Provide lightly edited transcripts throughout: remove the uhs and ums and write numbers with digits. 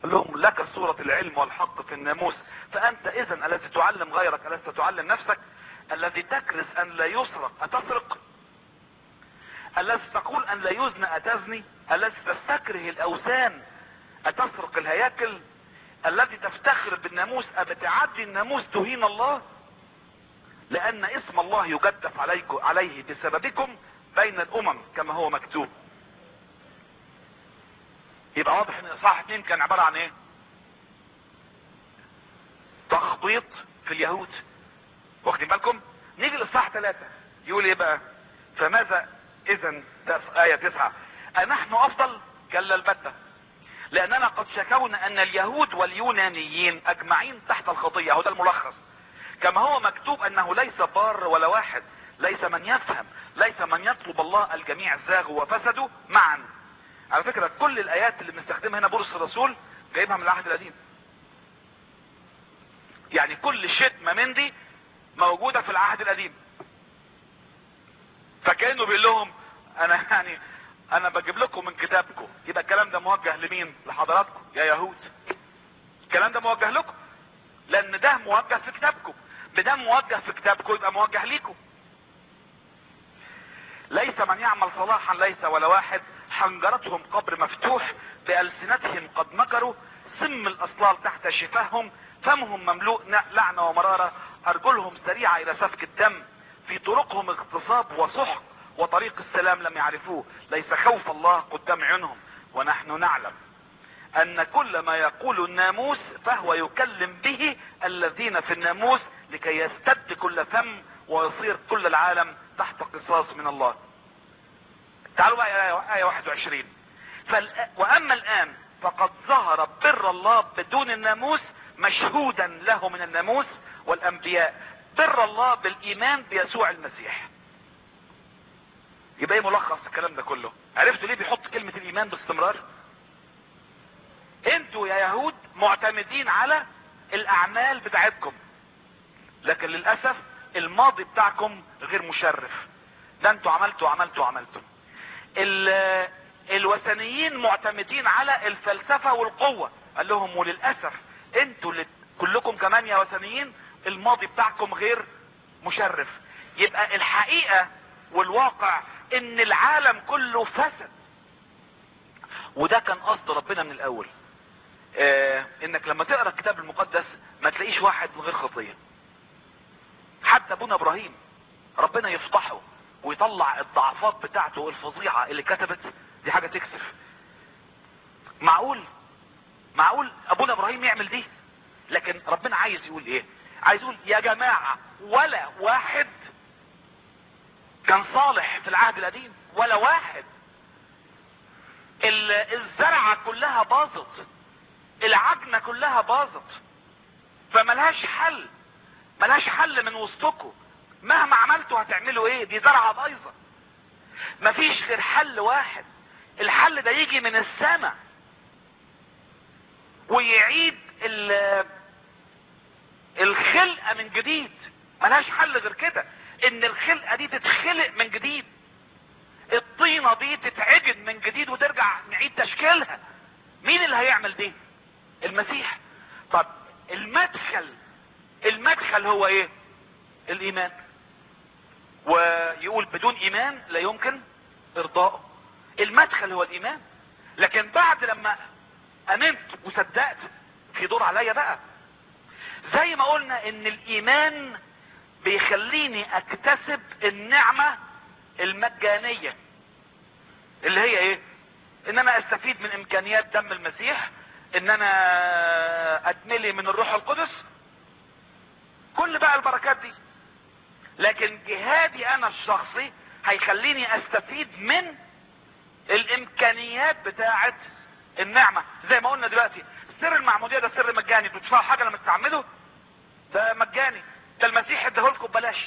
قال لهم لك صورة العلم والحق في الناموس، فانت اذا الذي تعلم غيرك الست تعلم نفسك؟ الذي تكرز ان لا يسرق اتسرق؟ الذي تقول ان لا يزنى اتزني؟ الذي تستكره الاوثان اتسرق الهياكل؟ الذي تفتخر بالناموس ابتعدي الناموس تهين الله؟ لان اسم الله يجدف عليه بسببكم بين الامم كما هو مكتوب. يبقى واضح ان اصحاح 2 كان عبارة عن ايه؟ تخبيط في اليهود. واخدين بالكم؟ نيجي للاصحاح 3 يقول ايه بقى؟ فماذا اذا؟ آية 9: أنحن افضل؟ كلا البتة، لاننا قد شكونا ان اليهود واليونانيين اجمعين تحت الخطية. اهو ده الملخص. كما هو مكتوب انه ليس بار ولا واحد، ليس من يفهم، ليس من يطلب الله، الجميع زاغوا وفسدوا معا. على فكرة كل الايات اللي بنستخدمها هنا بولس الرسول جايبها من العهد القديم. يعني كل شتمة من دي موجودة في العهد القديم. فكأنه بيقول لهم انا بجيب لكم من كتابكم. يبقى الكلام ده موجه لمين؟ لحضراتكم يا يهود. الكلام ده موجه لكم لان ده موجه في كتابكم. بدم موجه في كتابكم يبقى موجه ليكم. ليس من يعمل صلاحا، ليس ولا واحد. حنجرتهم قبر مفتوح، بألسنتهم قد مكروا، سم الاصلال تحت شفاههم، فمهم مملوء لعنة ومرارة، ارجلهم سريعة الى سفك الدم، في طرقهم اغتصاب وسحق، وطريق السلام لم يعرفوه. ليس خوف الله قدام عيونهم، ونحن نعلم ان كل ما يقول الناموس فهو يكلم به الذين في الناموس، لكي يستد كل فم ويصير كل العالم تحت قصاص من الله. تعالوا بقى آية 21: واما الان فقد ظهر بر الله بدون الناموس، مشهودا له من الناموس والانبياء، بر الله بالايمان بيسوع المسيح. يبقى ايه ملخص الكلام ده كله؟ عرفتوا ليه بيحط كلمة الايمان باستمرار؟ انتوا يا يهود معتمدين على الاعمال بتاعتكم، لكن للاسف الماضي بتاعكم غير مشرف. ده انتوا عملتوا. الوثنيين معتمدين على الفلسفة والقوة. قال لهم وللاسف انتوا كلكم كمان يا وثنيين الماضي بتاعكم غير مشرف. يبقى الحقيقة والواقع ان العالم كله فسد. وده كان قصد ربنا من الاول. انك لما تقرأ الكتاب المقدس ما تلاقيش واحد من غير خطية. حتى ابونا ابراهيم ربنا يفضحه ويطلع الضعفات بتاعته الفظيعة اللي كتبت دي، حاجة تكسف. معقول ابونا ابراهيم يعمل دي؟ لكن ربنا عايز يقول ايه؟ عايز يقول يا جماعة ولا واحد كان صالح في العهد القديم، ولا واحد. الزرعة كلها باظت، العجنة كلها باظت، فملهاش حل من وسطكم. مهما عملتوا هتعملوا ايه؟ دي زرعة بايظة. مفيش غير حل واحد. الحل ده يجي من السماء ويعيد الخلقة من جديد. ملهاش حل غير كده، ان الخلقة دي تتخلق من جديد، الطينة دي تتعجن من جديد وترجع نعيد تشكيلها. مين اللي هيعمل دي؟ المسيح. طب المدخل هو ايه؟ الايمان. ويقول بدون ايمان لا يمكن ارضائه. المدخل هو الايمان. لكن بعد لما امنت وصدقت في دور عليا بقى. زي ما قلنا ان الايمان بيخليني اكتسب النعمة المجانية اللي هي ايه؟ ان انا استفيد من امكانيات دم المسيح، ان انا اتملي من الروح القدس، كل بقى البركات دي. لكن جهادي انا الشخصي هيخليني استفيد من الامكانيات بتاعت النعمة. زي ما قلنا دلوقتي سر المعمودية ده سر مجاني، بتدفعوا حاجة لما تستعمله، ده مجاني. ده المسيح اداهولكم ببلاش،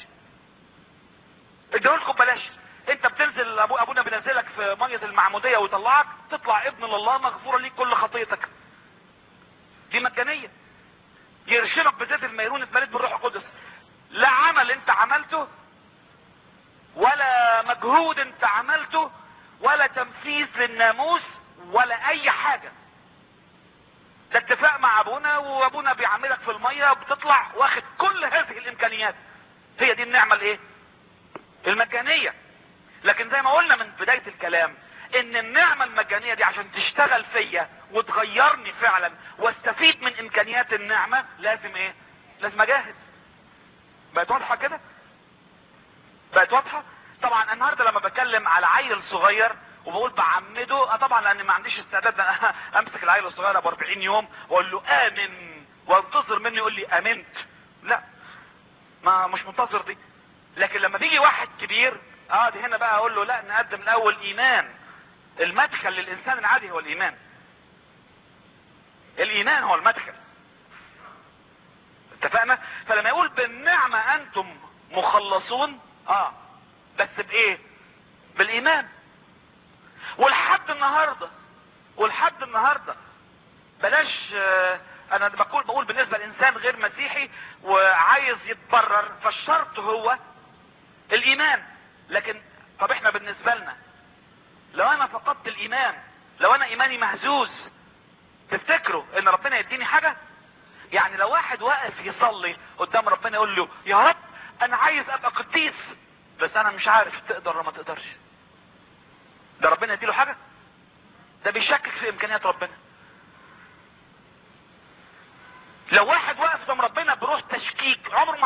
انت بتنزل ابونا بينزلك في مية المعمودية ويطلعك تطلع ابن لله مغفورة ليك كل خطيتك. دي مجانية. يرشمك بزيت الميرون اتمليت بالروح القدس. لا عمل انت عملته، ولا مجهود انت عملته، ولا تنفيذ للناموس، ولا اي حاجة. ده اتفاق مع ابونا، وابونا بيعملك في المية بتطلع واخد كل هذه الامكانيات. هي دي النعمة الايه؟ المجانية. لكن زي ما قلنا من بداية الكلام ان النعمة المجانية دي عشان تشتغل فيا وتغيرني فعلا واستفيد من امكانيات النعمة لازم ايه؟ لازم اجاهد. بقت واضحة كده؟ بقت واضحة؟ طبعا النهاردة لما بتكلم على عيل صغير وبقول بعمده، طبعا لان ما عنديش استعداد امسك العيل الصغير ب 40 يوم واقول له امن وانتظر مني يقول لي امنت. لا، ما مش منتظر دي. لكن لما بيجي واحد كبير دي هنا بقى اقول له لا، نقدم الاول ايمان. المدخل للانسان العادي هو الايمان. الايمان هو المدخل. اتفقنا؟ فلما يقول بالنعمة انتم مخلصون، بس بايه؟ بالايمان. ولحد النهاردة بلاش، انا بقول بالنسبة لانسان غير مسيحي وعايز يتبرر، فالشرط هو الايمان. لكن طب احنا بالنسبة لنا لو انا فقدت الايمان، لو انا ايماني مهزوز، تفتكروا ان ربنا يديني حاجة؟ يعني لو واحد واقف يصلي قدام ربنا يقول له يا رب انا عايز ابقى قديس، بس انا مش عارف تقدر ولا ما تقدرش، ده ربنا يديله حاجة؟ ده بيشكك في امكانيات ربنا. لو واحد واقف قدام ربنا بروح تشكيك عمره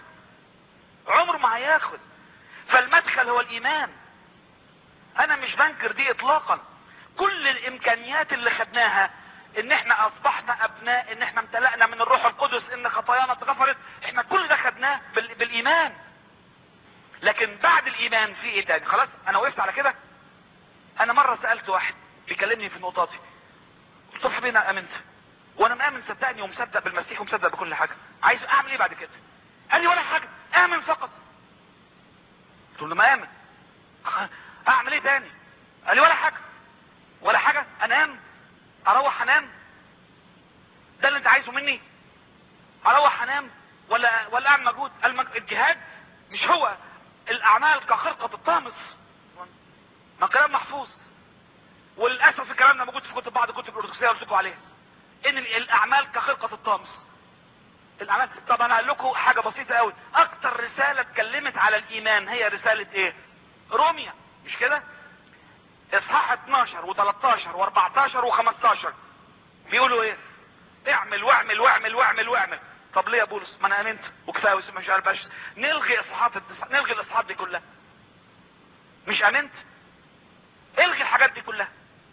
ما هياخد. فالمدخل هو الايمان. انا مش بنكر دي اطلاقا. كل الامكانيات اللي خدناها، ان احنا اصبحنا ابناء، ان احنا امتلأنا من الروح القدس، ان خطايانا اتغفرت، احنا كل ده خدناه بالايمان. لكن بعد الايمان في ايه تاني؟ خلاص انا وقفت على كده. انا مرة سألت واحد بيكلمني في النقطة دي، قلت له حبيبي انا امنت، وانا مآمن صدقني ومصدق بالمسيح ومصدق بكل حاجة، عايز اعمل ايه بعد كده؟ قال لي ولا حاجة، امن فقط. قلت له ما امن، اعمل ايه تاني؟ قال لي ولا حاجة، انام، اروح انام، ده اللي انت عايزه مني؟ اروح انام ولا اعمل مجهود؟ الجهاد مش هو الاعمال كخرقة الطامس، ما كلام محفوظ. وللاسف الكلام ده موجود في بعض كتب الارثوذكسيه قلت لكم عليها، ان الاعمال كخرقة الطامس. الاعمال. طب انا هقول لكم حاجه بسيطه قوي، اكتر رساله اتكلمت على الايمان هي رساله ايه؟ روميا، مش كده؟ اصحاح 12 و13 و14 و15 بيقولوا ايه؟ اعمل واعمل واعمل واعمل واعمل. طب ليه يا بولس؟ ما انا امنت وكفايه مش عارف باش نلغي الاصحاحات دي كلها. مش امنت؟ الغي الحاجات دي كلها،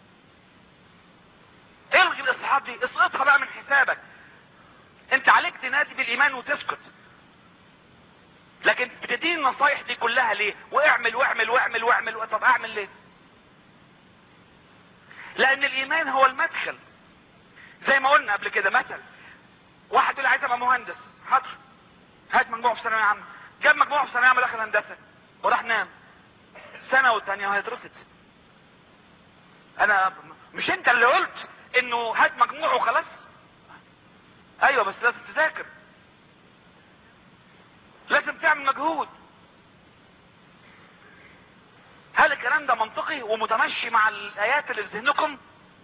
الغي الاصحاحات دي، اسقطها بقى من حسابك. انت عليك تنادي بالايمان وتسكت، لكن بتديني النصايح دي كلها ليه؟ واعمل واعمل واعمل واعمل. طب اعمل ليه؟ لان الايمان هو المدخل. زي ما قلنا قبل كده، مثل واحد يقول عايز ابقى مهندس، حاضر هات مجموعه في ثانويه عامه، جاب مجموعه في ثانويه عامه دخل هندسه وراح نام سنه والثانيه وهيترفض. انا مش انت اللي قلت انه هات مجموعه وخلاص؟ ايوه بس لازم تذاكر، لازم تعمل مجهود. هل الكلام ده منطقي ومتمشي مع الايات اللي في ذهنكم؟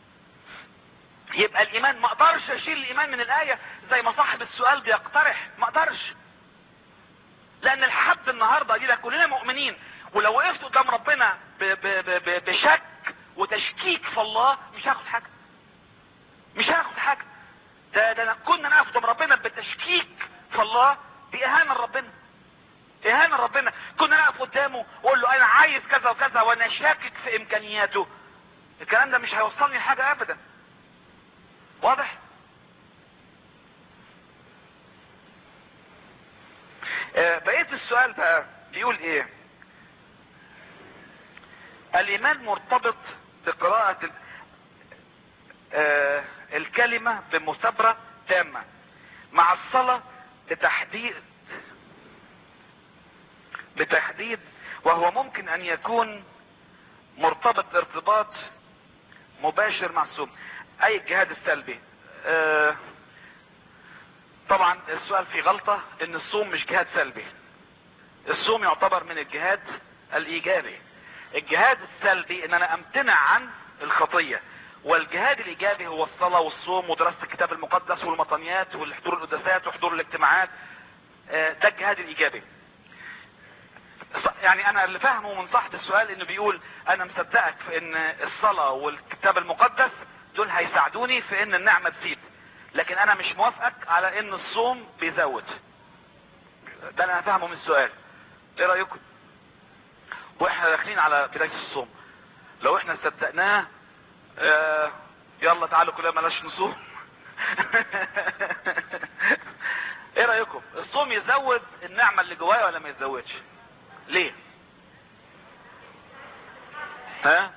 يبقى الايمان، ما اقدرش اشيل الايمان من الايه زي ما صاحب السؤال بيقترح، ما اقدرش. لان لحد النهارده دي كلنا مؤمنين، ولو وقفت قدام ربنا بشك وتشكيك في الله مش هاخد حاجه، مش هاخد حاجه. ده كنا نقف قدام ربنا بتشكيك في الله، دي اهانه لربنا، اهانه لربنا. كنا نقف قدامه واقول له انا عايز كذا وكذا وانا شاكك في امكانياته، الكلام ده مش هيوصلني لحاجه ابدا. واضح؟ بقية السؤال بقى بيقول ايه؟ الايمان مرتبط بقراءة الكلمة بمثابرة تامة مع الصلاة بتحديد، وهو ممكن ان يكون مرتبط ارتباط مباشر مع الصوم. اي الجهاد السلبي؟ طبعا السؤال فيه غلطة، ان الصوم مش جهاد سلبي، الصوم يعتبر من الجهاد الايجابي. الجهاد السلبي ان انا امتنع عن الخطية، والجهاد الايجابي هو الصلاة والصوم ودراسة الكتاب المقدس والمطنيات والحضور القداسات وحضور الاجتماعات. ده الجهاد الايجابي. يعني انا اللي فاهمه من صاحب السؤال انه بيقول انا مصدقك في ان الصلاة والكتاب المقدس دول هيساعدوني في ان النعمة تزيد، لكن انا مش موافقك على ان الصوم بيزود. ده انا فاهمه من السؤال. ايه رأيكم؟ واحنا داخلين على بداية الصوم، لو احنا صدقناه يلا تعالوا كلنا ملاش نصوم. ايه رأيكم؟ الصوم يزود النعمة اللي جوايا ولا ما يزودش؟ ليه؟ ها؟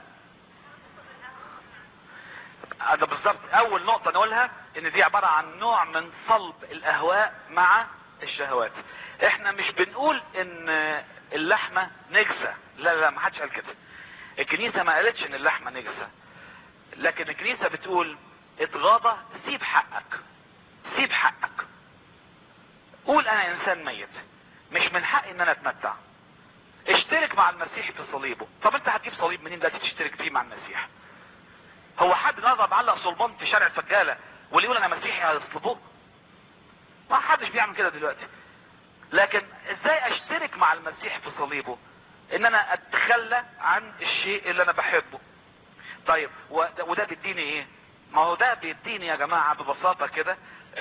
ده بالظبط اول نقطة نقولها، ان دي عبارة عن نوع من صلب الاهواء مع الشهوات. احنا مش بنقول ان اللحمة نجسة، لا لا، ما حدش قال كده. الكنيسة ما قالتش ان اللحمة نجسة، لكن الكنيسة بتقول اتغاضى، سيب حقك، سيب حقك. قول انا انسان ميت، مش من حقي ان انا اتمتع. اشترك مع المسيح في صليبه. طب انت هتجيب صليب منين دلوقتي تشترك فيه مع المسيح؟ هو حد نظر معلق صلبان في شارع السجالة واللي يقول انا مسيحي هيصلبوه؟ ما حدش بيعمل كده دلوقتي. لكن ازاي اشترك مع المسيح في صليبه؟ ان انا اتخلى عن الشيء اللي انا بحبه. طيب وده بيديني ايه؟ ما هو ده بيديني يا جماعة ببساطة كده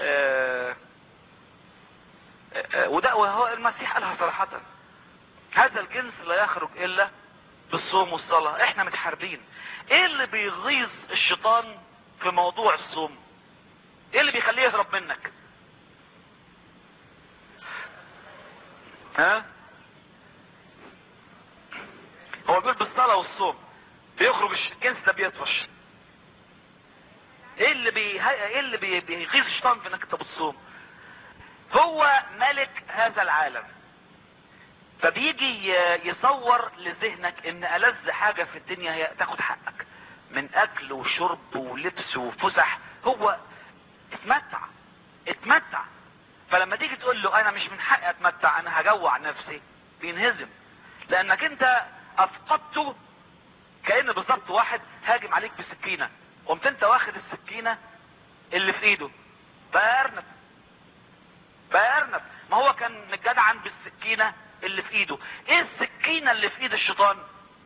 وده وهو المسيح قالها صراحة، هذا الجنس لا يخرج الا بالصوم والصلاة. احنا متحاربين. ايه اللي بيغيظ الشيطان في موضوع الصوم؟ ايه اللي بيخليه يهرب منك؟ ها؟ هو بيقول بالصلاة والصوم بيخرج الجنس ده بيطفش. ايه اللي بيغيظ الشيطان في انك انت بتصوم؟ هو ملك هذا العالم، فبيجي يصور لذهنك ان ألذ حاجة في الدنيا هي تاخد حقك من اكل وشرب ولبس وفسح. هو اتمتع اتمتع. فلما تيجي تقول له انا مش من حقي اتمتع، انا هجوع نفسي، بينهزم. لانك انت افقدته. كأن بالظبط واحد هاجم عليك بسكينة، قمت انت واخد السكينة اللي في ايده، بقى ارنب. ما هو كان جدعا بالسكينة اللي في ايده. ايه السكينة اللي في ايد الشيطان؟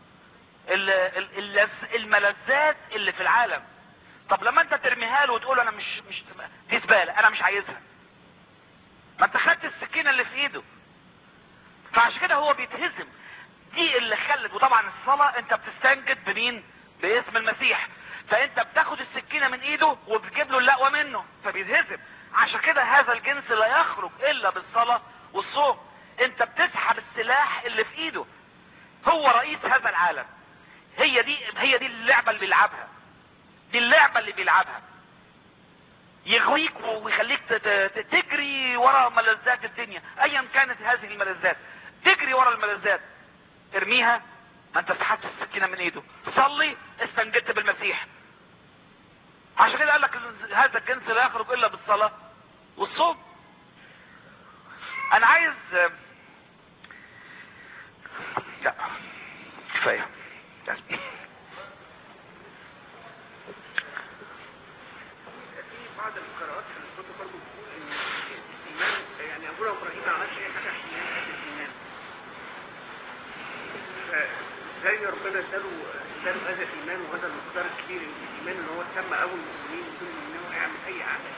الملذات اللي في العالم. طب لما انت ترميها له وتقول انا مش دي زبالة انا مش عايزها، ما انت خدت السكينة اللي في ايده. فعشان كده هو بيتهزم. دي اللي خلت. وطبعا الصلاة انت بتستنجد بمين؟ باسم المسيح. فانت بتاخد السكينة من ايده وبتجيب له اللقوة منه، فبيتهزم. عشان كده هذا الجنس لا يخرج الا بالصلاة والصوم. انت بتسحب السلاح اللي في ايده. هو رئيس هذا العالم. هي دي اللعبة اللي بيلعبها. دي اللعبة اللي بيلعبها. يغويك ويخليك تجري ورا ملذات الدنيا ايا كانت هذه الملذات. تجري ورا الملذات، ارميها، ما انت سحبت السكينة من ايده. صلي، استنجدت بالمسيح. عشان كده قال لك هذا الجنس لا يخرج الا بالصلاة والصوم. انا عايز لا كفاية. بعض القراءات في الكتب برضه بتقول ان الايمان يعني ابونا ابراهيم ما عملش اي حاجه عشان ينال الايمان. فازاي ربنا اداله هذا الايمان وهذا المقدار الكبير من الايمان ان هو سمى اول المؤمنين بدون ان هو يعمل اي اعمال؟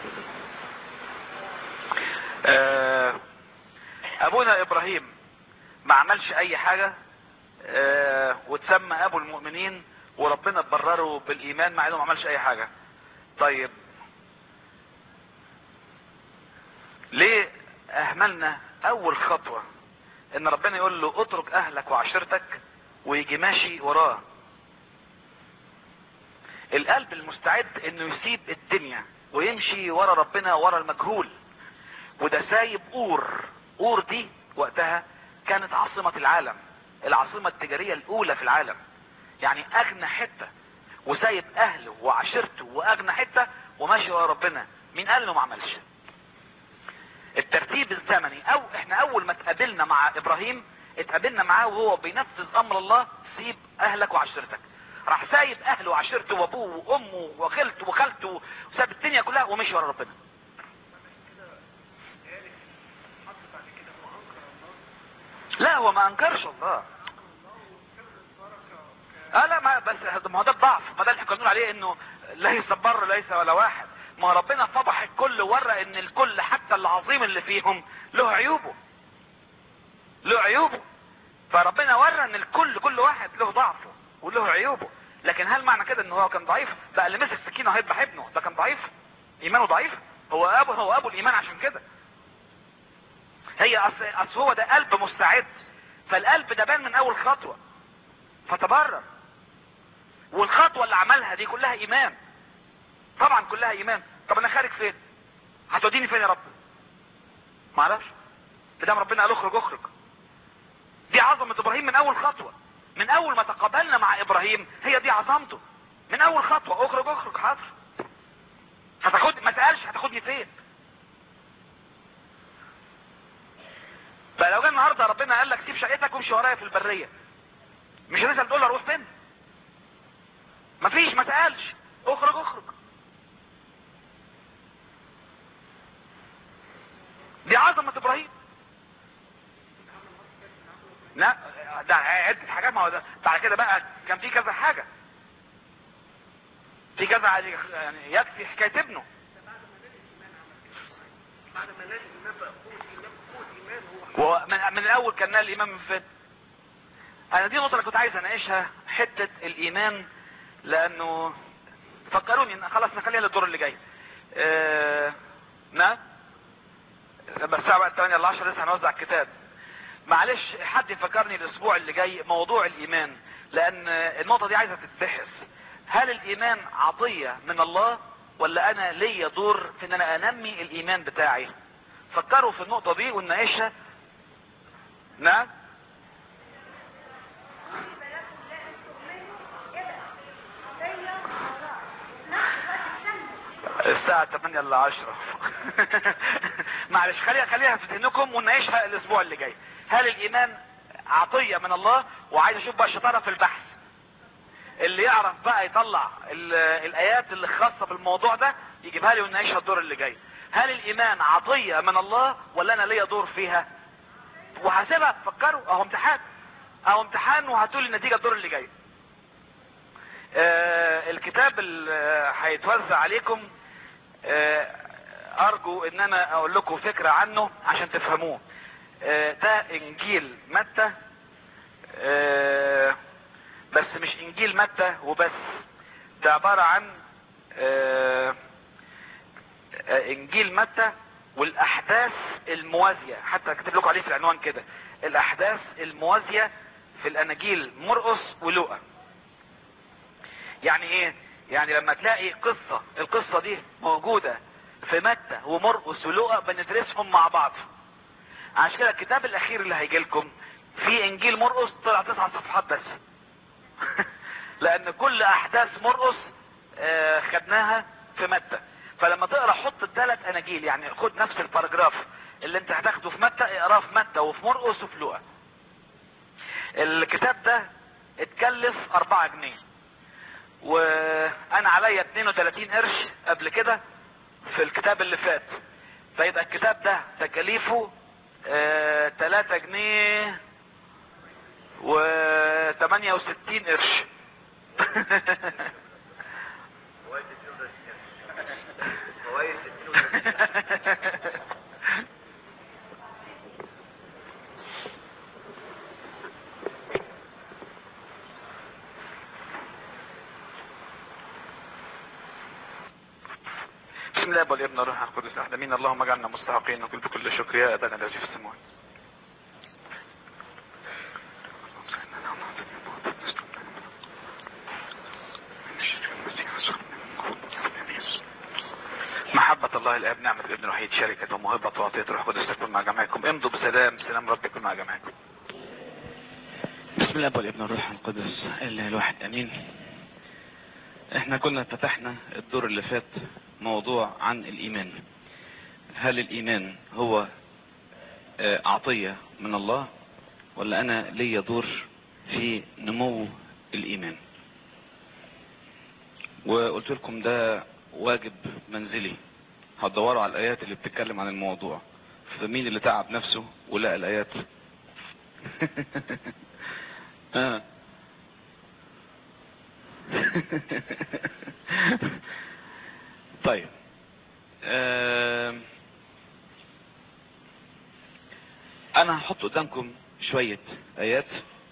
ابونا ابراهيم ما عملش اي حاجة وتسمى ابو المؤمنين وربنا برره بالايمان مع انه ما عملش اي حاجة. طيب ليه اهملنا اول خطوة ان ربنا يقول له اترك اهلك وعشيرتك ويجي ماشي وراه؟ القلب المستعد انه يسيب الدنيا ويمشي ورا ربنا ورا المجهول. وده سايب اور دي وقتها كانت عاصمة العالم، العاصمة التجارية الاولى في العالم، يعني اغنى حتة، وسايب اهله وعشيرته واغنى حتة وماشي ورا ربنا. مين قال له ما عملش؟ الترتيب الزمني. او احنا اول ما اتقابلنا مع ابراهيم اتقابلنا معاه وهو بينفذ امر الله، سيب اهلك وعشيرتك. راح سايب اهله وعشيرته وابوه وامه وخالته وخالته وساب الدنيا كلها ومشي ورا ربنا. لا هو ما انكرش الله. لا ما بس ما هو ده الضعف، ما ده اللي احنا بنقول عليه انه ليس بر ليس ولا واحد. ما ربنا فضح الكل وورى ان الكل حتى العظيم اللي فيهم له عيوبه، له عيوبه. فربنا ورى ان الكل كل واحد له ضعفه وله عيوبه. لكن هل معنى كده ان هو كان ضعيف؟ ده اللي مسك سكينه هيذبح ابنه ده كان ضعيف، ايمانه ضعيف. هو ابو الايمان عشان كده. هي اصل هو ده قلب مستعد، فالقلب ده بان من اول خطوه فتبرر. والخطوه اللي عملها دي كلها ايمان، طبعا كلها ايمان. طب انا خارج فين؟ هتوديني فين يا رب؟ ما اعرفش. بدام ربنا قال اخرج اخرج. دي عظمه ابراهيم من اول خطوه، من اول ما تقابلنا مع ابراهيم هي دي عظمته. من اول خطوه اخرج اخرج. حاضر. هتاخد ما سالش هتاخدني فين؟ فلو جه النهارده ربنا قال لك سيب شقتك وامشي ورايا في البريه، مش هنسال تقول له اروح فين؟ مفيش، ما سالش، اخرج اخرج. دي عظمه ابراهيم. لا ده عدة حاجات. ما هو ده بعد كده بقى كان في كذا حاجه، في كذا يعني يكفي حكايه ابنه. بعد ما نال الايمان بقى قوه ايمان. هو من الاول كان نال الايمان من فين؟ انا دي النقطه اللي كنت عايز اناقشها، حته الايمان. لانه فكروني خلاص نخليها للدور اللي جاي. نعم بس الساعه بقت 8 ل 10 لسه هنوزع الكتاب. معلش حد يفكرني الاسبوع اللي جاي موضوع الايمان، لان النقطه دي عايزه تتبحث. هل الايمان عطيه من الله ولا انا ليا دور في ان انا انمي الايمان بتاعي؟ فكروا في النقطه دي ونناقشها. نعم الساعة 8 ل 10. معلش خليها في ذهنكم ونعيشها الاسبوع اللي جاي. هل الايمان عطية من الله؟ وعايز اشوف بقى الشطارة في البحث، اللي يعرف بقى يطلع الايات اللي خاصة بالموضوع ده يجيبها لي ونعيشها الدور اللي جاي. هل الايمان عطية من الله ولا انا ليا دور فيها؟ وهسيبها تفكروا. اهو امتحان وهتقول النتيجة الدور اللي جاي. الكتاب اللي هيتوزع عليكم ارجو ان انا اقول لكم فكرة عنه عشان تفهموه. ده انجيل متى، بس مش انجيل متى وبس، ده عبارة عن انجيل متى والاحداث الموازية. حتى كتب لكم عليه في العنوان كده، الاحداث الموازية في الاناجيل مرقس ولوقا. يعني ايه؟ يعني لما تلاقي القصة دي موجودة في متى ومرقس ولوقا بندرسهم مع بعض. عشان كده الكتاب الاخير اللي هيجي لكم في انجيل مرقس طلع 9 صفحات بس. لان كل احداث مرقس خدناها في متى. فلما تقرا حط الثلاث اناجيل، يعني خد نفس الباراجراف اللي انت هتاخده في متى اقراه في متى وفي مرقس وفي لوقا. الكتاب ده اتكلف 4 جنيه، وانا عليا 32 قرش قبل كده في الكتاب اللي فات. فيبقى الكتاب ده تكاليفه 3 جنيه و68 قرش. بسم الله والابن والروح القدس احد امين. اللهم اجعلنا مستحقين نقول بكل شكر يا ابانا الذي في السماوات. محبة الله الاب، نعمة الابن الوحيد، شركة وموهبة وعطية الروح القدس تكون مع جميعكم. امضوا بسلام، سلام رب يكون مع جميعكم. بسم الله والابن والروح القدس الاله الواحد امين. احنا كنا فتحنا الدور اللي فات موضوع عن الايمان. هل الايمان هو عطية من الله ولا انا ليا دور في نمو الايمان؟ وقلت لكم ده واجب منزلي، هتدوروا على الايات اللي بتتكلم عن الموضوع. فمين اللي تعب نفسه ولقى الايات؟ طيب، انا هحط قدامكم شوية ايات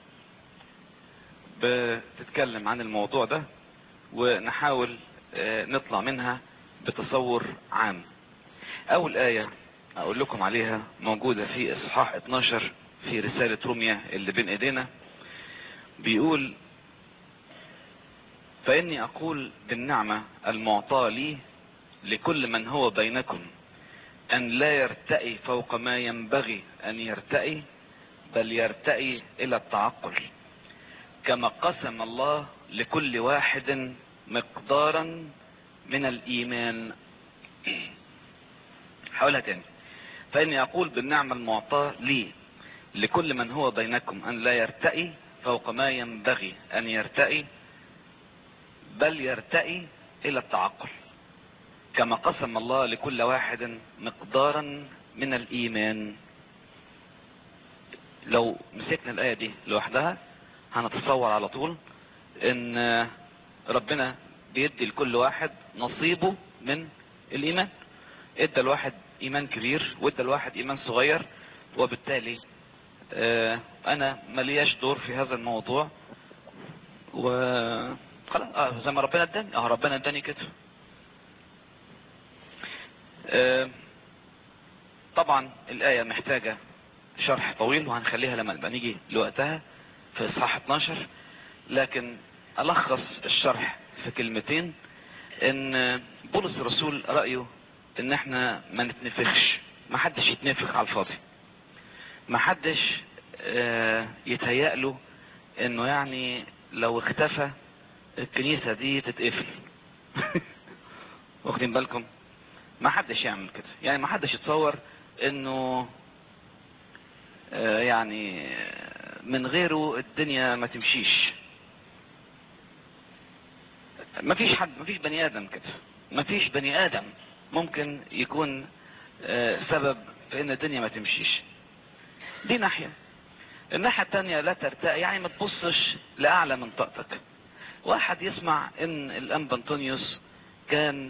بتتكلم عن الموضوع ده، ونحاول نطلع منها بتصور عام. اول آية اقول لكم عليها موجودة في اصحاح 12 في رسالة روميا اللي بين ايدينا. بيقول: فاني اقول بالنعمة المعطاة لي لكل من هو بينكم ان لا يرتئي فوق ما ينبغي ان يرتئي، بل يرتئي الى التعقل، كما قسم الله لكل واحد مقدارا من الايمان. حاولها تاني. فاني اقول بالنعمة المعطاة لي لكل من هو بينكم ان لا يرتئي فوق ما ينبغي ان يرتئي، بل يرتئي الى التعقل، كما قسم الله لكل واحد مقدارا من الايمان. لو مسكنا الآية دي لوحدها هنتصور على طول ان ربنا بيدي لكل واحد نصيبه من الايمان. ادى الواحد ايمان كبير وادى الواحد ايمان صغير، وبالتالي انا ملياش دور في هذا الموضوع، وخلاص زي ما ربنا اداني ربنا اداني كده. طبعا الآية محتاجة شرح طويل وهنخليها لما نبقى نيجي لوقتها في اصحاح 12، لكن ألخص الشرح في كلمتين. ان بولس الرسول رأيه ان احنا ما نتنفخش، ما حدش يتنفخ على الفاضي، ما حدش يتهيأ له انه يعني لو اختفى الكنيسة دي تتقفل. واخدين بالكم؟ ما حدش يعمل كده، يعني ما حدش يتصور انه يعني من غيره الدنيا ما تمشيش. ما فيش حد، ما فيش بني ادم كده، ما فيش بني ادم ممكن يكون سبب في ان الدنيا ما تمشيش. دي ناحية. الناحية التانية لا ترتقي، يعني ما تبصش لأعلى من طاقتك. واحد يسمع ان الانبا انطونيوس كان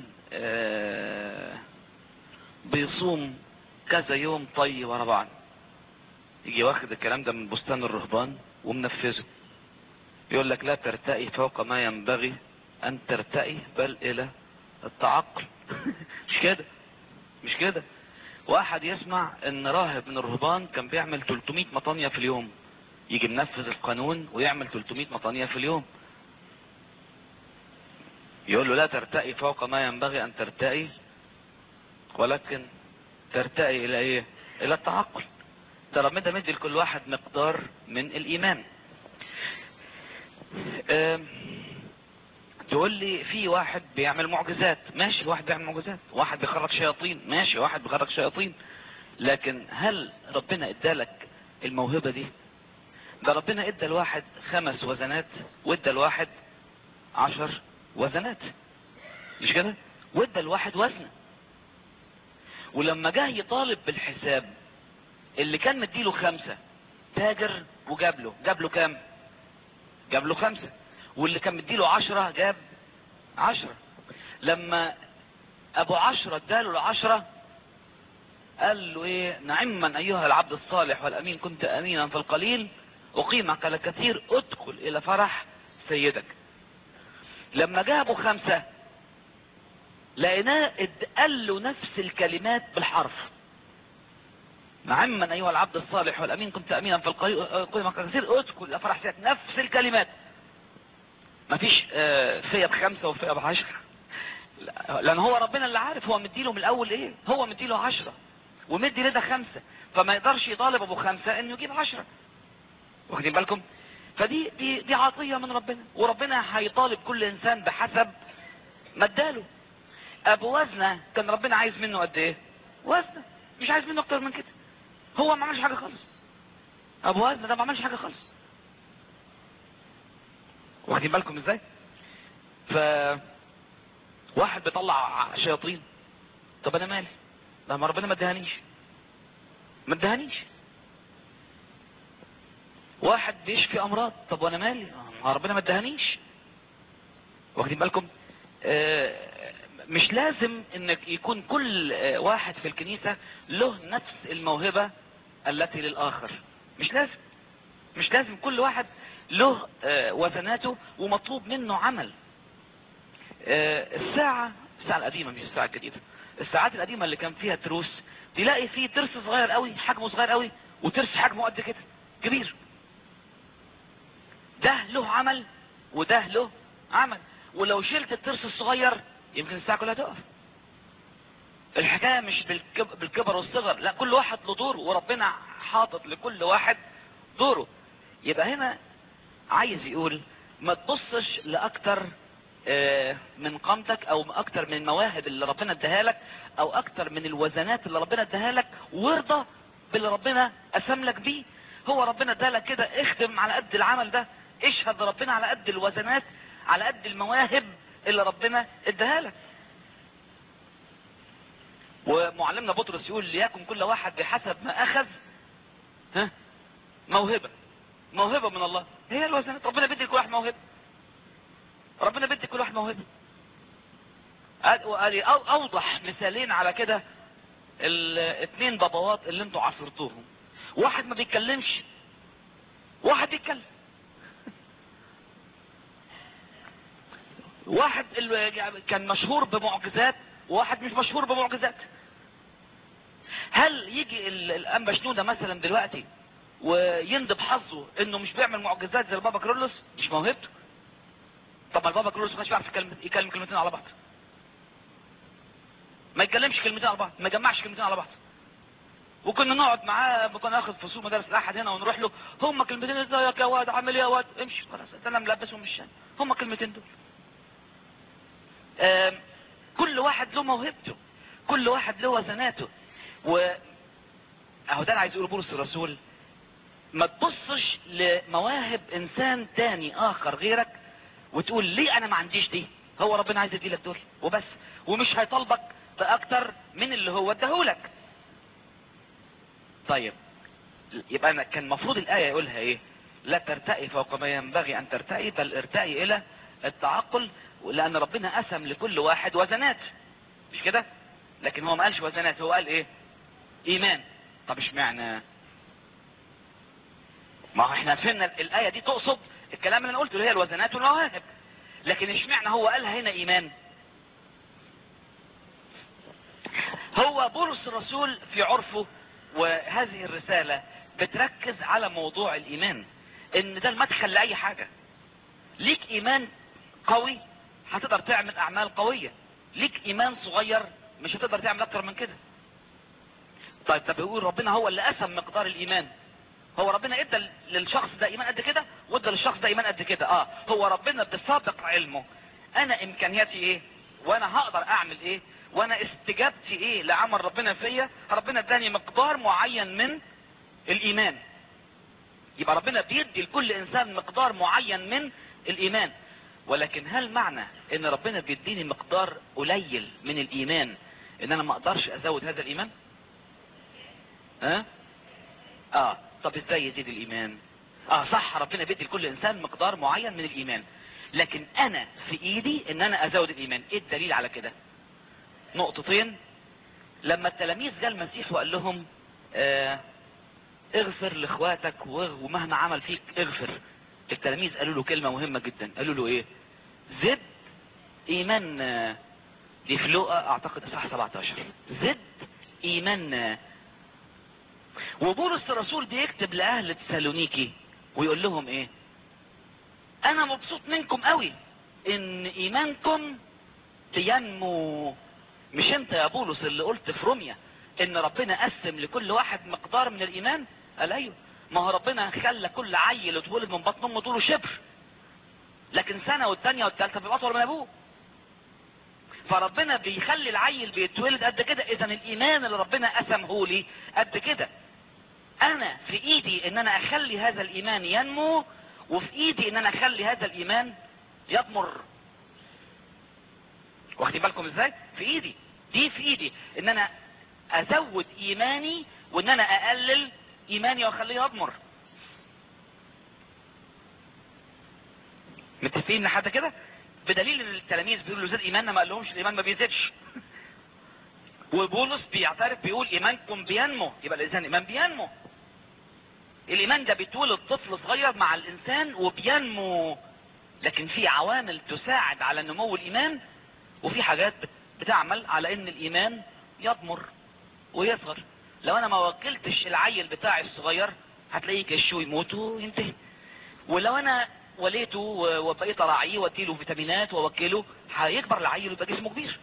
بيصوم كذا يوم طي ورا بعض، يجي واخد الكلام ده من بستان الرهبان ومنفذه. يقول لك لا ترتقي فوق ما ينبغي ان ترتقي، بل الى التعقل. مش كده، مش كده. واحد يسمع ان راهب من الرهبان كان بيعمل 300 مطانية في اليوم، يجي منفذ القانون ويعمل 300 مطانية في اليوم. يقول له لا ترتقي فوق ما ينبغي ان ترتقي، ولكن ترتقي الى ايه؟ الى التعقل. ده ربنا مدي لكل واحد مقدار من الايمان. تقول لي في واحد بيعمل معجزات، ماشي، واحد بيعمل معجزات، واحد بيخرج شياطين، ماشي، واحد بيخرج شياطين، لكن هل ربنا ادالك الموهبة دي؟ ده ربنا ادى الواحد 5 وزنات وادى الواحد 10 وزنات، مش كده؟ وادى الواحد وزن. ولما جه يطالب بالحساب، اللي كان مديله 5 تاجر وجاب له كام؟ جاب له 5. واللي كان مديله 10 جاب 10. لما ابو 10 اداله 10 قال له ايه؟ نعما ايها العبد الصالح والامين، كنت امينا في القليل اقيمك على الكثير، ادخل الى فرح سيدك. لما جابوا 5 لقيناه قال له نفس الكلمات بالحرف. نعما ايها العبد الصالح والامين كنت امينا في القليل اقيمك على الكثير، ادخل الى فرح سيدك. نفس الكلمات، مفيش فيا ب5 وفيا ب10، لان هو ربنا اللي عارف هو مديله من الاول ايه. هو مديله 10 ومدي لده 5، فما يقدرش يطالب ابو 5 انه يجيب 10. واخدين بالكم؟ فدي دي عطية من ربنا، وربنا هيطالب كل انسان بحسب ما اداله. ابو وزنة كان ربنا عايز منه قد ايه؟ وزنة، مش عايز منه اكتر من كده. هو ما عملش حاجة خالص. ابو وزنة ده ما عملش حاجة خالص. واخدين بالكم ازاي؟ واحد بيطلع شياطين، طب انا مالي؟ ما ربنا ما ادهانيش. واحد بيشفي امراض، طب وانا مالي؟ ما ربنا ما ادهانيش. واخدين بالكم؟ مش لازم انك يكون كل واحد في الكنيسة له نفس الموهبة التي للاخر. مش لازم كل واحد له وزناته ومطلوب منه عمل. الساعة القديمة مش الساعة الجديدة، الساعات القديمة اللي كان فيها تروس، تلاقي فيه ترس صغير قوي حجمه صغير قوي، وترس حجمه قد كده كبير. ده له عمل وده له عمل، ولو شلت الترس الصغير يمكن الساعة كلها تقف. الحكاية مش بالكبر والصغر، لا، كل واحد له دور، وربنا حاطط لكل واحد دوره. يبقى هنا عايز يقول ما تبصش لأكتر من قامتك، او اكتر من المواهب اللي ربنا اداها لك، او اكتر من الوزنات اللي ربنا اداها لك، وارضى باللي ربنا قسم لك بيه. هو ربنا ادالك كده، اخدم على قد العمل ده، اشهد ربنا على قد الوزنات، على قد المواهب اللي ربنا اداها لك. ومعلمنا بطرس يقول ليكن كل واحد بحسب ما اخذ موهبة من الله. هي الوزنات، ربنا بيدي كل واحد موهبة، ربنا بيدي كل واحد موهبة. اوضح مثالين على كده الاثنين بابوات اللي انتوا عاصرتوهم. واحد ما بيتكلمش، واحد يتكلم. واحد كان مشهور بمعجزات، وواحد مش مشهور بمعجزات. هل يجي الانبا شنودة مثلا دلوقتي ويندب حظه انه مش بيعمل معجزات زي البابا كرولوس؟ مش موهبته. طب ما البابا كرولوس ما كانش بيعرف يكلم كلمتين على بعض، ما يتكلمش كلمتين على بعض، ما يجمعش كلمتين على بعض. وكنا نقعد معاه، كنا ناخد فصول مدارس الاحد هنا ونروح له، هم كلمتين، ازيك يا واد، عامل ايه يا واد، امشي خلاص، انا ملبسهم بالشان، هم كلمتين دول. كل واحد له موهبته، كل واحد له وزناته. اهو ده اللي عايز يقوله بولس الرسول. ما تبصش لمواهب انسان تاني اخر غيرك وتقول ليه انا ما عنديش دي. هو ربنا عايز يديلك دول وبس، ومش هيطالبك باكتر من اللي هو اداهولك. طيب، يبقى أنا كان المفروض الآية يقولها ايه؟ لا ترتقي فوق ما ينبغي ان ترتقي، بل ارتقي الى التعقل، لان ربنا قسم لكل واحد وزنات، مش كده؟ لكن هو ما قالش وزنات، هو قال ايه؟ ايمان. طب اشمعنى؟ ما هو احنا فهمنا الآية دي تقصد الكلام اللي انا قلته اللي هي الوزنات والمواهب، لكن اشمعنى هو قالها هنا ايمان؟ هو بولس الرسول في عرفه وهذه الرسالة بتركز على موضوع الايمان، ان ده المدخل لاي حاجة. ليك ايمان قوي هتقدر تعمل اعمال قوية، ليك ايمان صغير مش هتقدر تعمل اكتر من كده. طيب يقول ربنا هو اللي قسم مقدار الايمان. هو ربنا ادى للشخص ده ايمان قد كده وادى للشخص ده ايمان قد كده. هو ربنا بسابق علمه انا امكانياتي ايه، وانا هقدر اعمل ايه، وانا استجابتي ايه لعمل ربنا فيا. ربنا اداني مقدار معين من الايمان. يبقى ربنا بيدي لكل انسان مقدار معين من الايمان. ولكن هل معنى ان ربنا بيديني مقدار قليل من الايمان ان انا ما اقدرش ازود هذا الايمان؟ طب ازاي يزيد الايمان؟ صح، ربنا بيدي لكل انسان مقدار معين من الايمان، لكن انا في ايدي ان انا ازود الايمان. ايه الدليل على كده؟ نقطتين. لما التلاميذ جاء المسيح وقال لهم اغفر لاخواتك ومهما عمل فيك اغفر، التلاميذ قالوا له كلمة مهمة جدا. قالوا له ايه؟ زد ايماننا. دي في لوقا اعتقد اصحاح 17. زد ايماننا. وبولس الرسول بيكتب لاهل تسالونيكي ويقول لهم ايه؟ انا مبسوط منكم قوي ان ايمانكم تينمو. مش انت يا بولس اللي قلت في روميا ان ربنا قسم لكل واحد مقدار من الايمان؟ قال ايوه، ما هو ربنا خلى كل عيل اتولد من بطن امه طوله شبر، لكن سنة والثانية والثالثة بيبقى اطول من ابوه. فربنا بيخلي العيل بيتولد قد كده. اذا الايمان اللي ربنا قسمه لي قد كده. انا في ايدي ان انا اخلي هذا الايمان ينمو، وفي ايدي ان انا اخلي هذا الايمان يضمر. واخدين بالكم ازاي؟ في ايدي، دي في ايدي ان انا ازود ايماني وان انا اقلل ايماني واخليه يضمر. متفقين لحد كده؟ بدليل ان التلاميذ بيقولوا زاد ايماننا، ما قالهمش الايمان ما بيزيدش. وبولس بيعترف بيقول ايمانكم بينمو، يبقى الانسان ايمان بينمو. الايمان ده بيتولد طفل صغير مع الانسان وبينمو، لكن في عوامل تساعد على نمو الايمان، وفي حاجات بتعمل على ان الايمان يضمر ويصغر. لو انا ما وكلتش العيل بتاعي الصغير هتلاقيه كشه يموت وينتهي، ولو انا وليته وبقيت اراعيه واديله فيتامينات واوكله هيكبر العيل ويبقى جسمه كبير.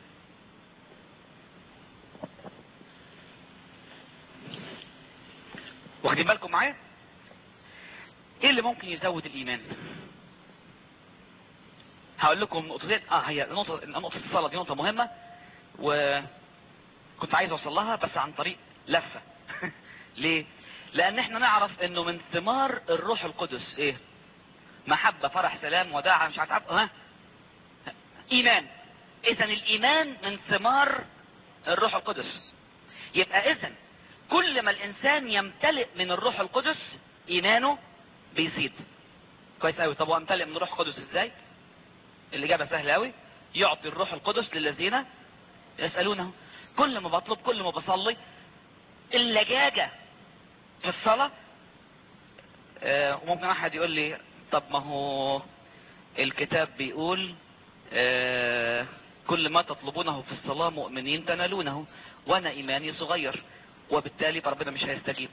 واخدين بالكم معايا؟ ايه اللي ممكن يزود الايمان؟ هقول لكم نقطتين. هي نقطة الصلاة دي نقطة مهمة وكنت عايز اوصل لها بس عن طريق لفة. ليه؟ لان احنا نعرف انه من ثمار الروح القدس ايه؟ محبة، فرح، سلام، وداعة، مش عارف ايمان. اذا الايمان من ثمار الروح القدس. يبقى اذا كل ما الانسان يمتلئ من الروح القدس ايمانه بيزيد. كويس قوي. طب وامتلئ من الروح القدس ازاي؟ الاجابة سهلة قوي. يعطي الروح القدس للذين يسألونه. كل ما بطلب، كل ما بصلي، اللجاجة في الصلاة. وممكن احد يقول لي طب ما هو الكتاب بيقول كل ما تطلبونه في الصلاة مؤمنين تنالونه، وانا ايماني صغير وبالتالي ربنا مش هيستجيب.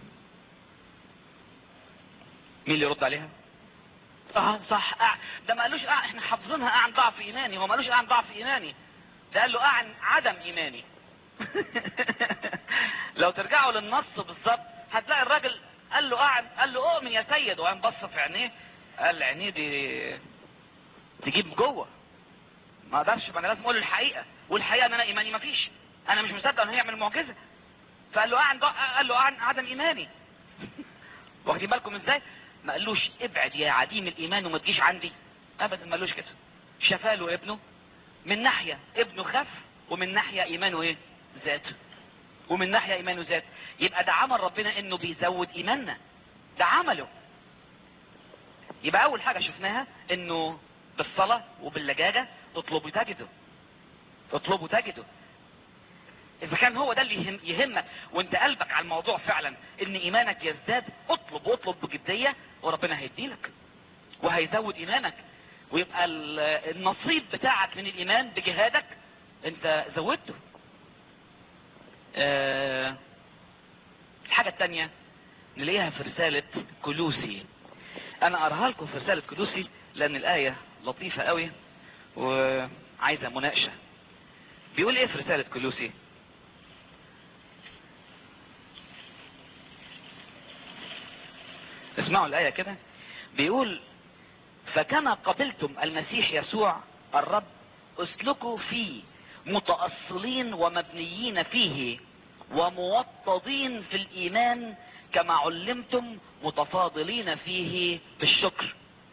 مين اللي يرد عليها؟ صح. ده ما قالوش احنا حافظينها عن ضعف ايماني، هو ما قالوش عن ضعف ايماني، ده قال له عن عدم ايماني. لو ترجعوا للنص بالظبط هتلاقي الراجل قال له اؤمن يا سيد، وقام بص في عينيه قال عينيه دي تجيب جوه، ما اقدرش، ما انا لازم اقول الحقيقه، والحقيقه ان انا ايماني ما فيش، انا مش مصدق انه هيعمل معجزه. فقال له عن عدم ايماني. واخدين بالكم ازاي؟ ما قالوش ابعد يا عديم الايمان وما تجيش عندي، ابدا ما قالوش كده. شفاله ابنه، من ناحيه ابنه خف، ومن ناحيه ايمانه ايه؟ زاد. ومن ناحيه ايمانه زاد. يبقى ده عمل ربنا انه بيزود ايماننا، ده عمله. يبقى اول حاجه شفناها انه بالصلاه وباللجاجه اطلبوا تجدوا، اطلبوا تجدوا. اذا كان هو ده اللي يهمك وانت قلبك على الموضوع فعلا ان ايمانك يزداد، اطلب واطلب بجديه وربنا هيديلك وهيزود ايمانك، ويبقى النصيب بتاعك من الايمان بجهادك انت زودته. الحاجة التانية نلاقيها في رسالة كولوسي. انا اراها لكم في رسالة كولوسي لان الاية لطيفة قوي وعايزة مناقشة. بيقول ايه في رسالة كولوسي؟ اسمعوا الآية كده. بيقول فكما قبلتم المسيح يسوع الرب اسلكوا فيه متأصلين ومبنيين فيه وموطدين في الإيمان كما علمتم متفاضلين فيه بالشكر.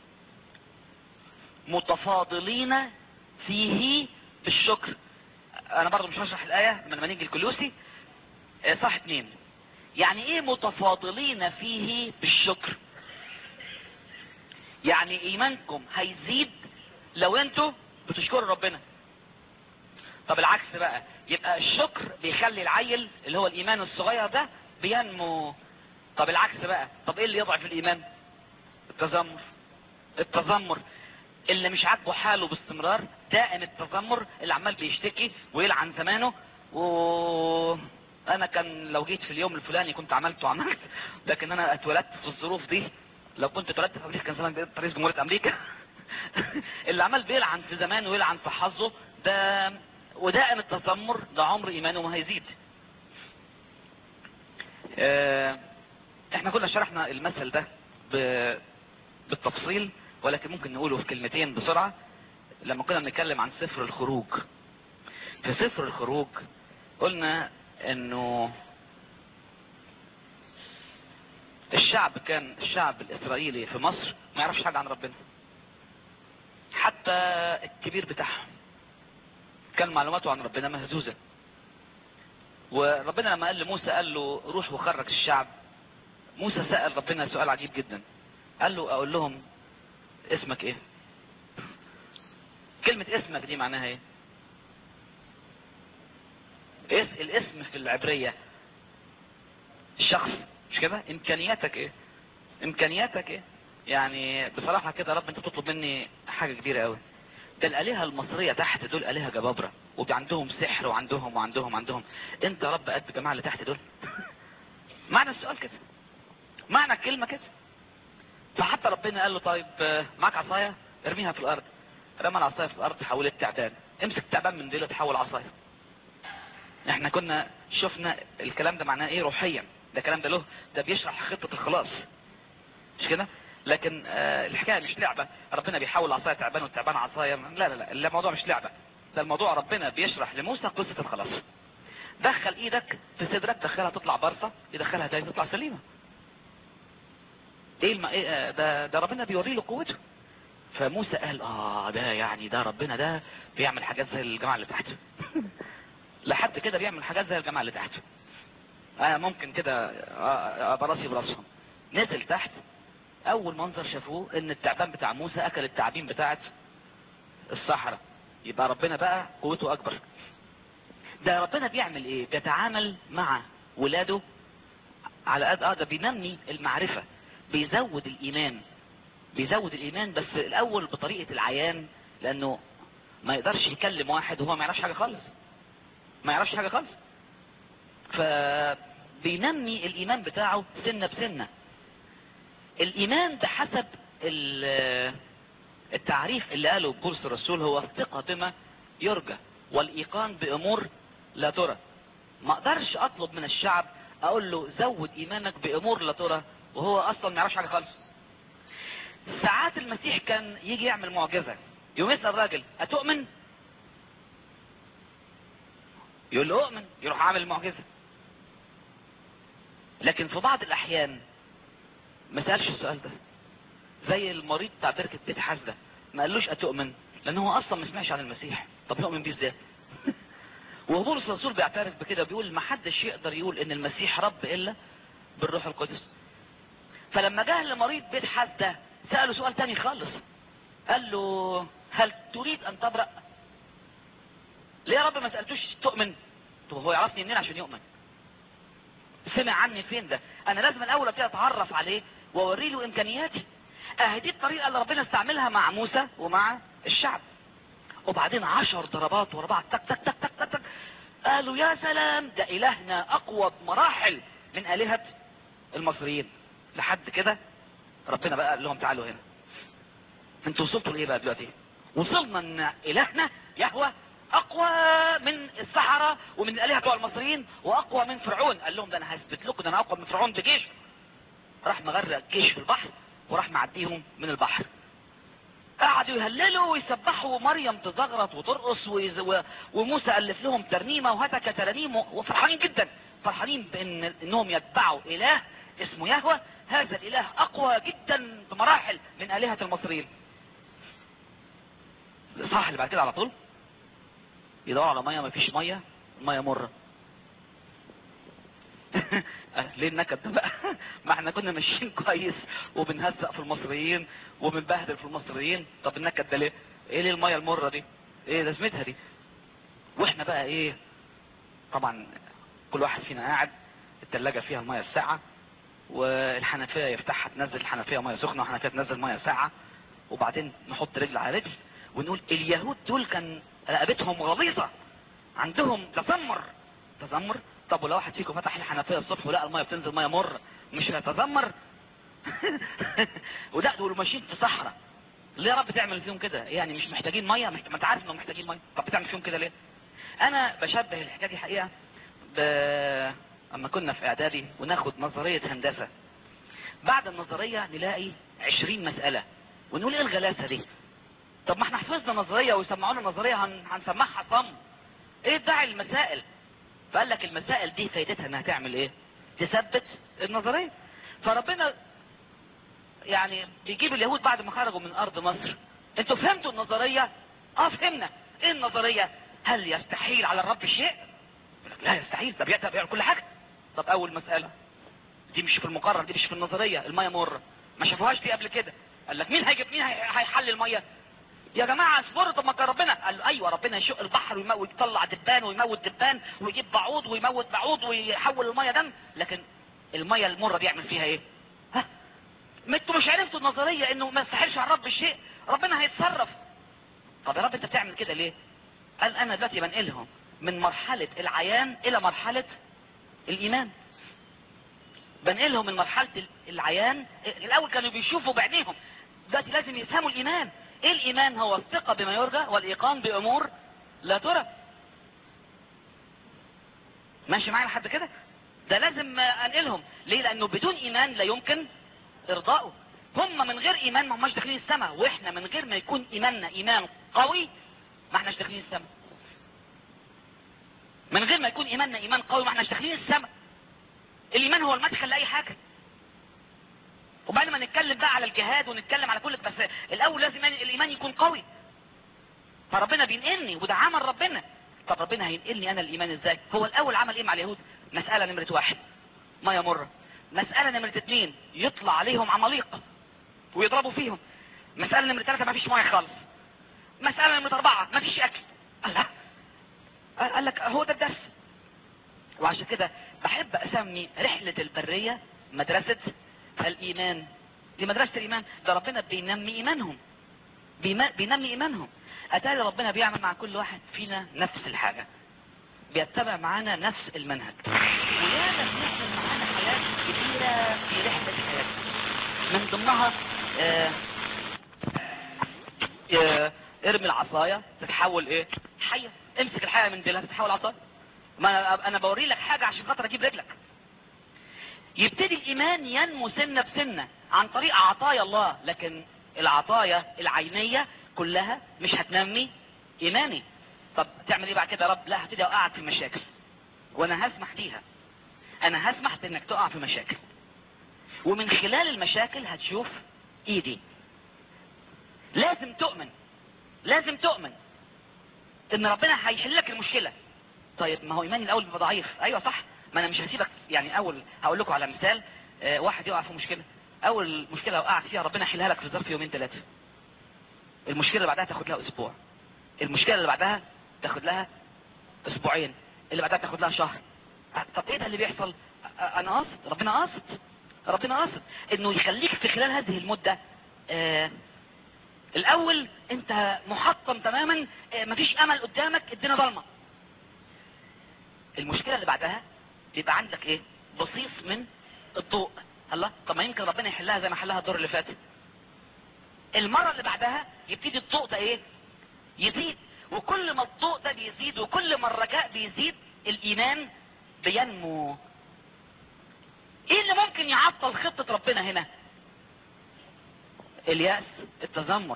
متفاضلين فيه بالشكر. انا برضو مش هشرح الآية لما نيجي الكلوسي. صح 2. يعني ايه متفاضلين فيه بالشكر؟ يعني ايمانكم هيزيد لو انتوا بتشكروا ربنا. طب العكس بقى، يبقى الشكر بيخلي العيل اللي هو الايمان الصغير ده بينمو. طب العكس بقى، طب ايه اللي يضعف الايمان؟ التذمر. التذمر اللي مش عاجبه حاله باستمرار، دائم التذمر، اللي عمال بيشتكي ويلعن زمانه، انا كان لو جيت في اليوم الفلاني كنت عملت، لكن انا اتولدت في الظروف دي، لو كنت اتولدت في امريكا كان زمان بقيت رئيس جمهورية امريكا. اللي عمال بيلعن في زمانه ويلعن في حظه ده، ودائم التذمر ده عمر ايمانه ما هيزيد. احنا كنا شرحنا المثل ده بالتفصيل، ولكن ممكن نقوله في كلمتين بسرعة. لما كنا بنتكلم عن سفر الخروج، في سفر الخروج قلنا انه الشعب الاسرائيلي في مصر ما يعرفش حاجة عن ربنا، حتى الكبير بتاعهم. كان معلوماته عن ربنا مهزوزة. وربنا لما قال لموسى قال له روح وخرج الشعب، موسى سأل ربنا سؤال عجيب جدا، قال له اقول لهم اسمك ايه؟ كلمة اسمك دي معناها ايه؟ الاسم في العبرية الشخص، مش كده؟ امكانياتك ايه؟ امكانياتك ايه؟ يعني بصراحة كده رب انت تطلب مني حاجة كبيرة قوي. ده الالهة المصرية تحت دول الهة جبابرة وعندهم سحر وعندهم انت رب قد الجماعة اللي تحت دول؟ معنى السؤال كده، معنى الكلمة كده. فحتى ربنا قال له طيب معك عصاية ارميها في الارض، رمى العصاية في الارض حولت تعبان، امسك تعبان من ديله تحول عصاية. احنا كنا شفنا الكلام ده معناه ايه روحيا، ده الكلام ده بيشرح خطة الخلاص، مش كده؟ لكن الحكاية مش لعبة، ربنا بيحول عصاية تعبان والتعبان عصاية، لا الموضوع مش لعبة، ده الموضوع ربنا بيشرح لموسى قصة الخلاص. دخل ايدك في صدرك، دخلها تطلع برصة، يدخلها تاني تطلع سليمة. ايه ده ربنا بيوري له قوته. فموسى قال ده يعني ده ربنا ده بيعمل حاجات زي الجماعة اللي تحت. لحد كده بيعمل حاجات زي الجماعة اللي تحت. ممكن كده براسي براسهم. نزل تحت، اول منظر شافوه ان التعبان بتاع موسى اكل التعابين بتاعت الصحراء. يبقى ربنا بقى قوته اكبر. ده ربنا بيعمل ايه؟ بيتعامل مع ولاده على قد ده بينمي المعرفة، بيزود الايمان بس الاول بطريقة العيان، لانه ما يقدرش يكلم واحد وهو ما يعرفش حاجة خالص، فبينمي الايمان بتاعه سنة بسنة. الايمان ده حسب التعريف اللي قاله بولس الرسول هو الثقة بما يرجى والايقان بامور لا ترى. ما اقدرش اطلب من الشعب اقول له زود ايمانك بامور لا ترى وهو اصلا ما يعرفش حاجة خالص. ساعات المسيح كان يجي يعمل معجزة، يوم يسأل الراجل اتؤمن؟ يقول له اؤمن، يروح عامل المعجزة. لكن في بعض الاحيان ما سألش السؤال ده، زي المريض بتاع بركة بيت حزدة ما قالوش اتؤمن لان هو اصلا ما سمعش عن المسيح، طب يؤمن بيه ازاي؟ وبولس الرسول بيعترف بكده، بيقول ما حدش يقدر يقول ان المسيح رب الا بالروح القدس. فلما جه لمريض بيت حزدة سأله سؤال تاني خالص، قال له هل تريد ان تبرأ؟ ليه يا رب ما سألتوش تؤمن؟ طب هو يعرفني منين عشان يؤمن؟ سمع عني فين ده؟ انا لازم الاول ابتدي اتعرف عليه واوري له امكانياتي. دي الطريقة اللي ربنا استعملها مع موسى ومع الشعب. وبعدين 10 ضربات ورا بعض، تك تك تك تك تك تك. قالوا يا سلام، ده الهنا اقوى بمراحل من الهة المصريين. لحد كده ربنا بقى قال لهم تعالوا هنا، انتوا وصلتوا لايه بقى دلوقتي؟ وصلنا ان الهنا يهوه اقوى من السحرة ومن الالهة بتوع المصريين واقوى من فرعون. قال لهم ده انا هثبت لكم ده انا اقوى من فرعون بجيش. راح مغرق الجيش في البحر وراح معديهم من البحر. قعدوا يهللوا ويسبحوا، ومريم تزغرط وترقص وموسى الف لهم ترنيمه وهتك ترانيم، وفرحانين جدا، فرحانين انهم يتبعوا اله اسمه يهوه. هذا الاله اقوى جدا بمراحل من الهة المصريين. صح اللي بعد كده على طول يدور على ميه، ما فيش ميه، الميه مره. ليه النكد ده بقى؟ ما احنا كنا ماشيين كويس وبنهزق في المصريين وبنبهدل في المصريين، طب النكد ده ليه؟ ايه ليه الميه المره دي؟ ايه لازمتها دي؟ واحنا بقى ايه؟ طبعا كل واحد فينا قاعد، الثلاجه فيها الميه الساقعه، والحنفيه يفتحها تنزل الحنفيه ميه سخنه والحنفيه تنزل ميه ساقعه، وبعدين نحط رجل على رجل ونقول اليهود دول كان رقبتهم غليظه، عندهم تذمر. طب ولو واحد فيكم فتح الحنفيه الصبح ولقى الميه بتنزل ميه مر، مش هيتذمر؟ وده دول ماشيين في صحراء، ليه يا رب تعمل فيهم كده؟ يعني مش محتاجين ميه؟ ما انت عارف انهم محتاجين ميه، طب بتعمل فيهم كده ليه؟ انا بشبه الحكايه دي حقيقه اما كنا في اعدادي وناخد نظريه هندسه، بعد النظريه نلاقي 20 مساله ونقول ايه الغلاسه دي؟ طب ما احنا حفظنا نظريه ويسمعونا نظريه هنسمعها صم، ايه داعي المسائل؟ فقال لك المسائل دي فايدتها انها تعمل ايه؟ تثبت النظريه. فربنا يعني بيجيب اليهود بعد ما خرجوا من ارض مصر، انتوا فهمتوا النظريه؟ فهمنا. ايه النظريه؟ هل يستحيل على الرب شيء؟ يقول لك لا يستحيل، ده بيعمل كل حاجة. طب اول مسألة دي مش في المقرر، دي مش في النظرية، المية مرة، ما شافوهاش دي قبل كده. قال لك مين هيحل المية؟ يا جماعة اصبروا، طب ما كان ربنا قال له ايوه، ربنا يشق البحر ويطلع دبان ويموت دبان ويجيب بعوض ويموت بعوض ويحول المية دم، لكن المية المرة بيعمل فيها ايه؟ ها؟ ما انتوا مش عرفتوا النظرية انه ما يستحيلش على الرب شيء، ربنا هيتصرف. طب يا رب انت بتعمل كده ليه؟ قال انا دلوقتي بنقلهم من مرحلة العيان الى مرحلة الايمان. بنقلهم من مرحلة العيان، الاول كانوا بيشوفوا بعينيهم، دلوقتي لازم يفهموا الايمان. ايه الايمان؟ هو الثقة بما يرجى والايقان بامور لا ترى. ماشي معايا لحد كده؟ ده لازم انقلهم ليه؟ لانه بدون ايمان لا يمكن ارضائه. هم من غير ايمان ما هماش داخلين السماء، واحنا من غير ما يكون ايماننا ايمان قوي ما احناش داخلين السماء. من غير ما يكون ايماننا ايمان قوي ما احناش داخلين السماء. الايمان هو المدخل لاي حاجة. وبعد ما نتكلم بقى على الجهاد ونتكلم على كل، بس الاول لازم الايمان يكون قوي. فربنا بينقلني وده عمل ربنا. طب ربنا هينقلني انا الايمان ازاي؟ هو الاول عمل ايه مع اليهود؟ مسألة نمرة 1 مية مرة. مسألة نمرة 2 يطلع عليهم عماليق ويضربوا فيهم. مسألة نمرة 3 ما فيش مية خالص. مسألة نمرة 4 ما فيش اكل. الله، قال لك هو ده الدرس. وعشان كده بحب اسمي رحلة البرية مدرسة الايمان. دي مدرسة الايمان، ده ربنا بينمي ايمانهم، بينمي ايمانهم. اتاري ربنا بيعمل مع كل واحد فينا نفس الحاجة، بيتبع معانا نفس المنهج. ويانا بنحصل معانا حاجات كتيرة في رحلة الحياة، من ضمنها ارمي العصاية تتحول ايه؟ حية. امسك الحية من ديلها تتحول عصاية. ما انا بوري لك حاجة عشان خاطر اجيب رجلك. يبتدي الايمان ينمو سنة بسنة عن طريق عطايا الله، لكن العطايا العينية كلها مش هتنمي ايماني. طب تعمل ايه بعد كده يا رب؟ لا، هبتدي اوقعك في مشاكل وانا هسمح بيها. انا هسمح بانك تقع في مشاكل، ومن خلال المشاكل هتشوف ايدي. لازم تؤمن، لازم تؤمن ان ربنا هيحل لك المشكلة. طيب ما هو ايماني الاول بيبقى ضعيف. ايوه صح، ما انا مش هسيبك. يعني اول هقول لكم على مثال، واحد يقع في مشكلة، اول مشكلة وقعت فيها ربنا يحلها لك في ظرف يومين 3. المشكلة اللي بعدها تاخد لها اسبوع، المشكلة اللي بعدها تاخد لها اسبوعين، اللي بعدها تاخد لها شهر. طب ايه ده اللي بيحصل؟ انا قاصد، ربنا قاصد انه يخليك في خلال هذه المدة الاول انت محطم تماما، مفيش امل قدامك، الدنيا ضلمة. المشكلة اللي بعدها يبقى عندك ايه؟ بصيص من الضوء. الله، طب ما يمكن ربنا يحلها زي ما حلها الدور اللي فات. المرة اللي بعدها يبتدي الضوء ده ايه؟ يزيد. وكل ما الضوء ده بيزيد وكل ما الرجاء بيزيد الايمان بينمو. ايه اللي ممكن يعطل خطة ربنا هنا؟ اليأس، التذمر.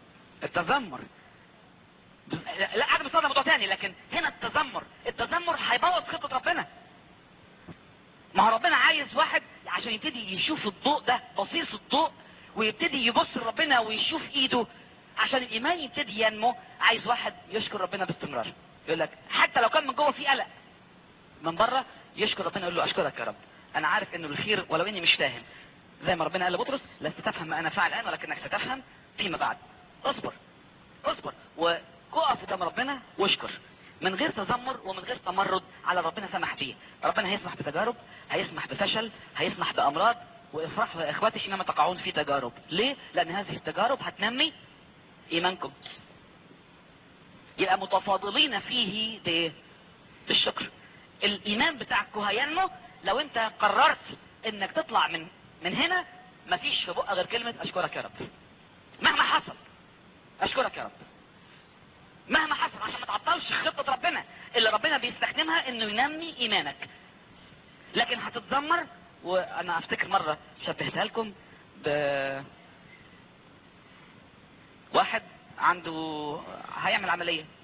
لا قاعد بصدق موضوع تاني، لكن هنا التذمر هيبوظ خطة ربنا. ما هو ربنا عايز واحد عشان يبتدي يشوف الضوء ده، بصيص الضوء، ويبتدي يبص لربنا ويشوف ايده عشان الايمان يبتدي ينمو. عايز واحد يشكر ربنا باستمرار. يقول لك حتى لو كان من جوه في قلق، من بره يشكر ربنا، يقول له اشكرك يا رب، انا عارف انه الخير ولو اني مش فاهم. زي ما ربنا قال لبطرس لست تفهم ما انا فاعل الان ولكنك ستفهم فيما بعد. اصبر وقف قدام ربنا واشكر، من غير تذمر ومن غير تمرد على ربنا سمح بيه. ربنا هيسمح بتجارب، هيسمح بفشل، هيسمح بامراض، وافرحوا يا اخواتي حينما تقعون في تجارب. ليه؟ لان هذه التجارب هتنمي ايمانكم. يبقى متفاضلين فيه بالشكر. الايمان بتاعكم هينمو لو انت قررت انك تطلع من هنا مفيش في بقى غير كلمة اشكرك يا رب. مهما حصل اشكرك يا رب، مهما حصل، عشان ما تعطلش خطة ربنا اللي ربنا بيستخدمها انه ينمي ايمانك. لكن هتتذمر. وانا افتكر مرة شبهتها لكم واحد عنده هيعمل عملية،